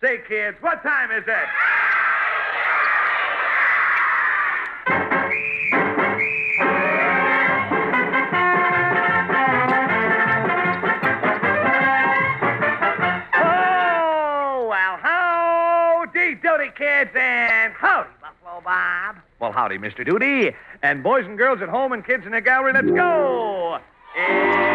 Say, kids, what time is it? Oh, well, howdy doody, kids, and howdy, Buffalo Bob. Well, howdy, Mr. Doody. And boys and girls at home and kids in the gallery, let's go.